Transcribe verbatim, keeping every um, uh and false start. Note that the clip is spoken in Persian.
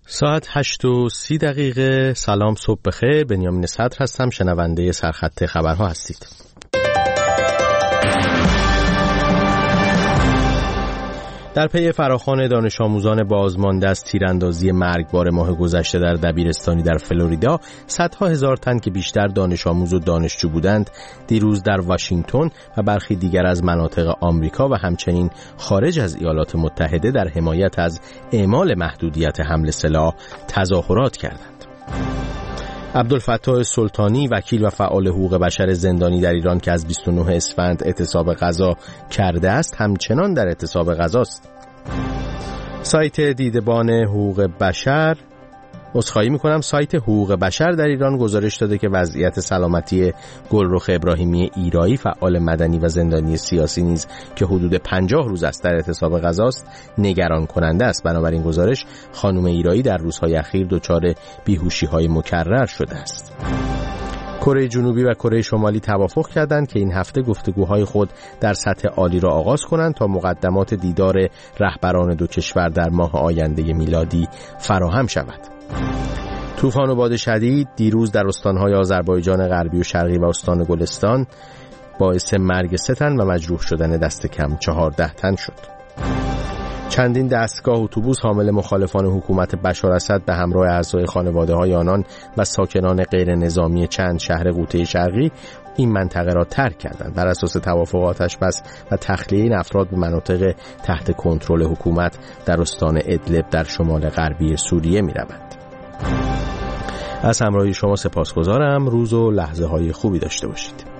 ساعت هشت و سی دقیقه. سلام، صبح بخیر. بنیامین صدر هستم، شنونده سرخط خبرها هستید. در پی فراخوان دانش آموزان بازمانده از تیراندازی مرگبار ماه گذشته در دبیرستانی در فلوریدا، صدها هزار تن که بیشتر دانش آموز و دانشجو بودند، دیروز در واشنگتن و برخی دیگر از مناطق آمریکا و همچنین خارج از ایالات متحده در حمایت از اعمال محدودیت حمل سلاح تظاهرات کردند. عبدالفتاح سلطانی، وکیل و فعال حقوق بشر زندانی در ایران که از بیست و نه اسفند اعتصاب غذا کرده است، همچنان در اعتصاب غذاست. سایت دیدبان حقوق بشر عذرخواهی می‌کنم سایت حقوق بشر در ایران گزارش داده که وضعیت سلامتی گلرخ ابراهیمی ایرایی، فعال مدنی و زندانی سیاسی نیز که حدود پنجاه روز است در اعتصاب غذاست، نگران کننده است. بنابراین گزارش خانم ایرایی در روزهای اخیر دچار بیهوشی‌های مکرر شده است. کره جنوبی و کره شمالی توافق کردند که این هفته گفتگوهای خود در سطح عالی را آغاز کنند تا مقدمات دیدار رهبران دو کشور در ماه آینده میلادی فراهم شود. طوفان و باد شدید دیروز در استانهای آذربایجان غربی و شرقی و استان گلستان باعث مرگ سه تن و مجروح شدن دست کم چهارده تن شد. چندین دستگاه اتوبوس حامل مخالفان حکومت بشار اسد به همراه اعضای خانواده‌های آنان و ساکنان غیر نظامی چند شهر غوطه شرقی این منطقه را ترک کردند. بر اساس توافق آتش‌بس و تخلیه این افراد به مناطق تحت کنترل حکومت در استان ادلب در شمال غربی سوریه می‌روند. از همراهی شما سپاسگزارم. روز و لحظه های خوبی داشته باشید.